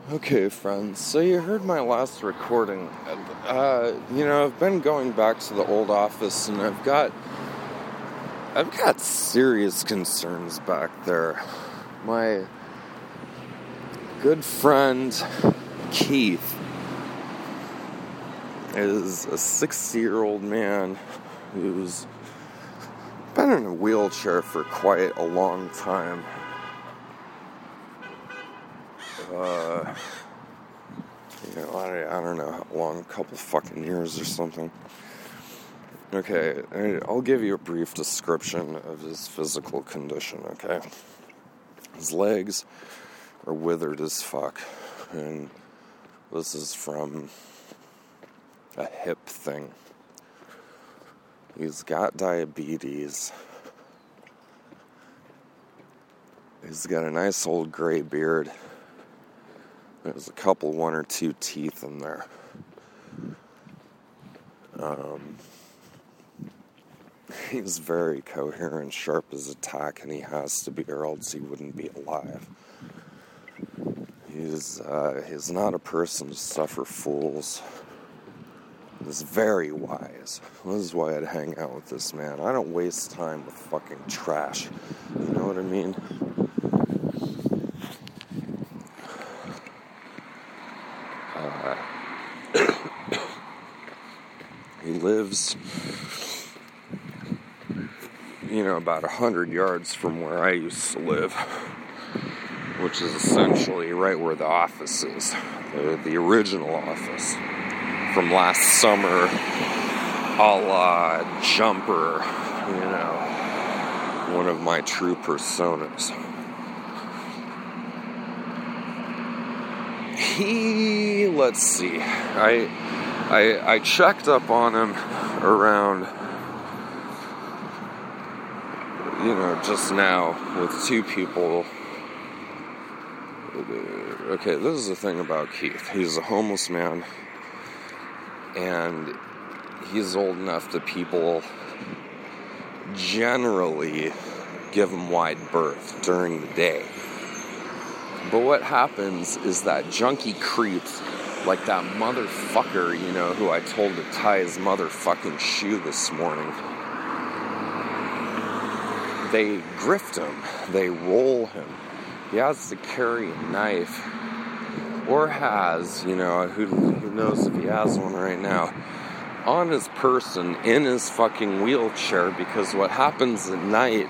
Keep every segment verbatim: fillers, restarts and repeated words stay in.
Okay, friends, so you heard my last recording. Uh, you know, I've been going back to the old office, and I've got, I've got serious concerns back there. My good friend, Keith, is a sixty-year-old man who's been in a wheelchair for quite a long time. Uh, you know, I, I don't know how long, a couple fucking years or something. Okay, I'll give you a brief description of his physical condition, okay? His legs are withered as fuck, and this is from a hip thing. He's got diabetes. He's got a nice old gray beard. There's a couple, one or two teeth in there. Um, he's very coherent, sharp as a tack, and he has to be, or else he wouldn't be alive. He's, uh, he's not a person to suffer fools. He's very wise. This is why I'd hang out with this man. I don't waste time with fucking trash. You know what I mean? Uh, he lives, you know, about a hundred yards from where I used to live, which is essentially right where the office is, the, the original office from last summer, a la Jumper, you know, one of my true personas. He, let's see, I, I, I checked up on him around, you know, just now with two people. Okay, this is the thing about Keith. He's a homeless man, and he's old enough that people generally give him wide berth during the day. But what happens is that junkie creeps, like that motherfucker, you know, who I told to tie his motherfucking shoe this morning, they grift him, they roll him. He has to carry a knife, or has, you know, who, who knows if he has one right now, on his person, in his fucking wheelchair, because what happens at night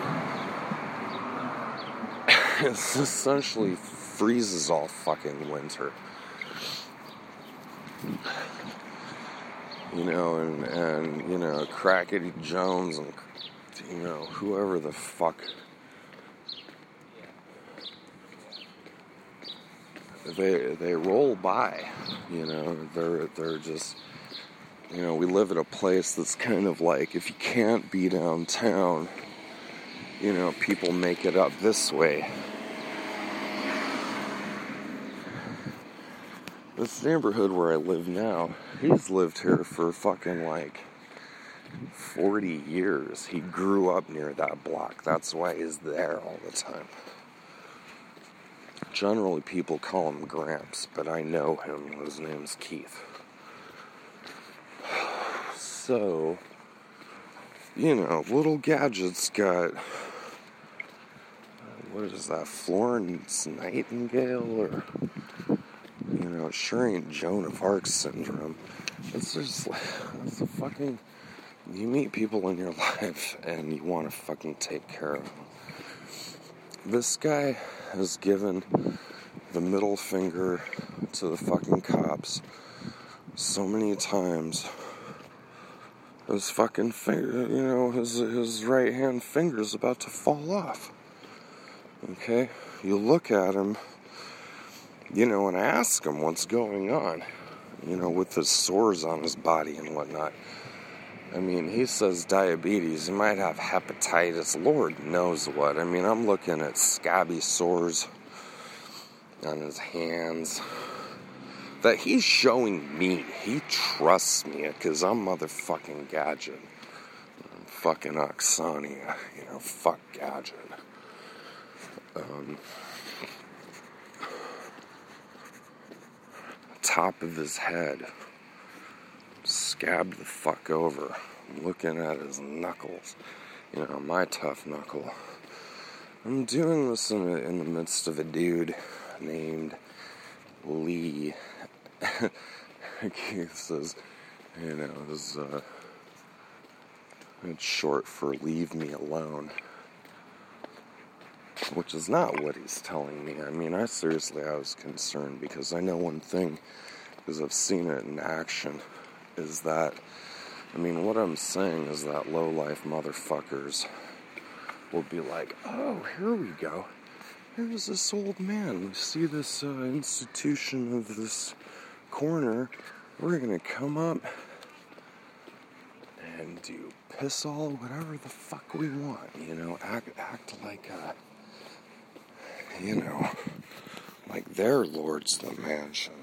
is essentially freezes all fucking winter. You know, and, and, you know, Crackety Jones and, you know, whoever the fuck, they they roll by, you know, they're they're just, you know, we live in a place that's kind of like, if you can't be downtown, you know, people make it up this way. This neighborhood where I live now, he's lived here for fucking like forty years. He grew up near that block. That's why he's there all the time. Generally, people call him Gramps, but I know him. His name's Keith. So, you know, Little Gadget's got, what is that, Florence Nightingale, or, you know, it sure ain't Joan of Arc syndrome. It's just, it's a fucking, you meet people in your life, and you want to fucking take care of them. This guy has given the middle finger to the fucking cops so many times. His fucking finger, you know, his his right hand finger's about to fall off. Okay? You look at him, you know, and ask him what's going on, you know, with the sores on his body and whatnot. I mean, he says diabetes. He might have hepatitis. Lord knows what. I mean, I'm looking at scabby sores on his hands that he's showing me. He trusts me because I'm motherfucking Gadget. I'm fucking Oksania. You know, fuck Gadget. Um, top of his head, scabbed the fuck over, looking at his knuckles. You know, my tough knuckle. I'm doing this in, a, in the midst of a dude named Lee. He says, you know, this, uh, it's short for leave me alone. Which is not what he's telling me. I mean, I seriously, I was concerned because I know one thing, because I've seen it in action, is that, I mean, what I'm saying is that low-life motherfuckers will be like, oh, here we go. Here's this old man. We see this uh, institution of this corner. We're going to come up and do piss all, whatever the fuck we want. You know, act, act like a... You know, like they're lords of the mansion,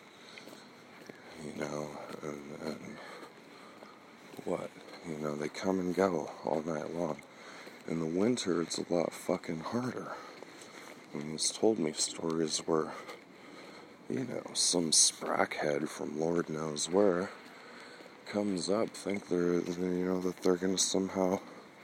you know, and, and what, you know, they come and go all night long. In the winter, it's a lot fucking harder. And he's told me stories where, you know, some sprackhead from Lord knows where comes up, think they're, you know, that they're gonna somehow...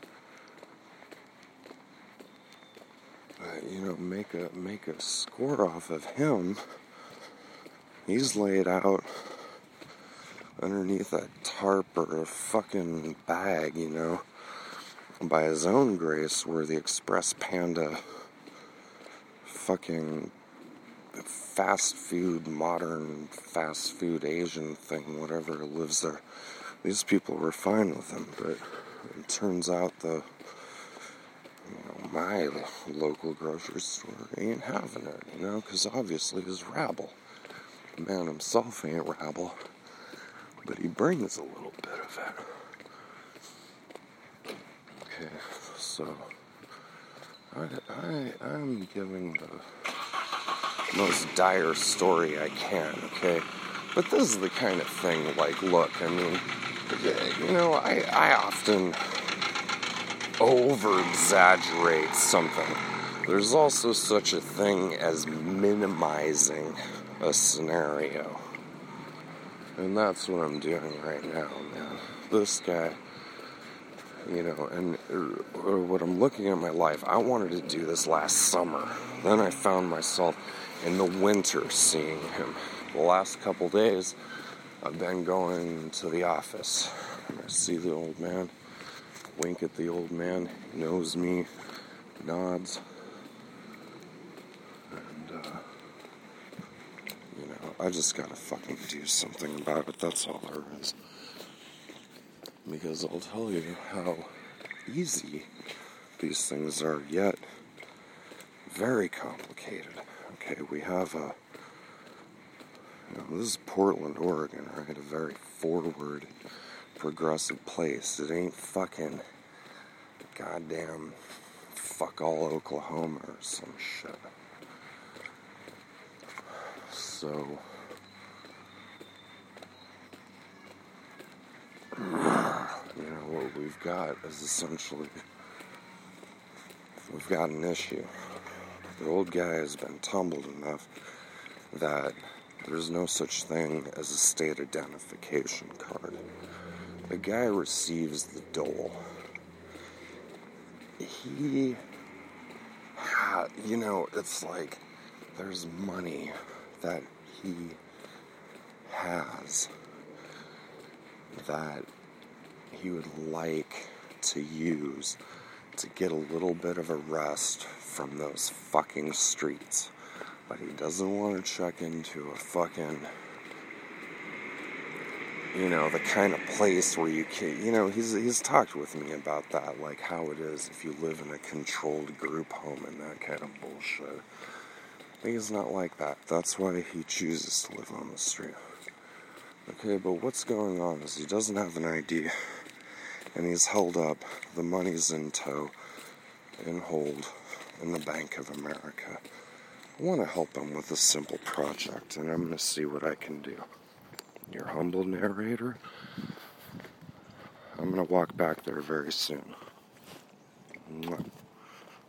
you know, make a make a score off of him. He's laid out underneath a tarp or a fucking bag, you know, by his own grace, where the Express Panda fucking fast food, modern fast food Asian thing, whatever, lives there. These people were fine with him, but it turns out the You know, my local grocery store ain't having it, you know, because obviously he's rabble. The man himself ain't rabble, but he brings a little bit of it. Okay, so I, I, I'm giving the most dire story I can, okay? But this is the kind of thing, like, look, I mean, you know, I, I often... over-exaggerate something. There's also such a thing as minimizing a scenario. And that's what I'm doing right now, man. This guy, you know, and or what I'm looking at my life, I wanted to do this last summer. Then I found myself in the winter seeing him. The last couple days, I've been going to the office. And I see the old man. Wink at the old man, he knows me, nods, and, uh, you know, I just gotta fucking do something about it, that's all there is. Because I'll tell you how easy these things are, yet very complicated. Okay, we have a, you know, this is Portland, Oregon, right, a very forward, progressive place. It ain't fucking goddamn fuck all Oklahoma or some shit. So, you know, what we've got is essentially, we've got an issue. The old guy has been tumbled enough that there's no such thing as a state identification card. The guy receives the dole. He, ha, you know, it's like there's money that he has that he would like to use to get a little bit of a rest from those fucking streets. But he doesn't want to check into a fucking, you know, the kind of place where you can, you know, he's he's talked with me about that, like how it is if you live in a controlled group home and that kind of bullshit. He's not like that. That's why he chooses to live on the street. Okay, but what's going on is he doesn't have an I D, and he's held up. The money's in tow, in hold, in the Bank of America. I want to help him with a simple project, and I'm going to see what I can do. Your humble narrator. I'm going to walk back there very soon. Mwah.